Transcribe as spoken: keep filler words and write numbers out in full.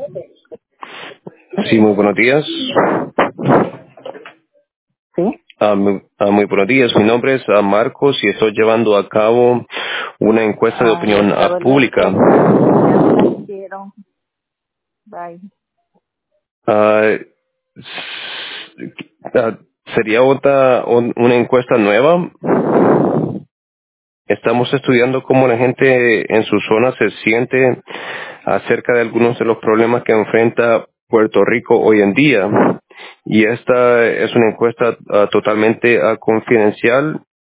Sí, muy buenos días. ¿Sí? Ah, muy, ah, muy buenos días. Mi nombre es ah, Marcos y estoy llevando a cabo una encuesta de Ah, opinión la ah, verdad es pública. que ya no las quiero. Bye. Ah, s- ah, ¿Sería otra un- una encuesta nueva? Estamos estudiando cómo la gente en su zona se siente acerca de algunos de los problemas que enfrenta Puerto Rico hoy en día. Y esta es una encuesta ah, totalmente ah, confidencial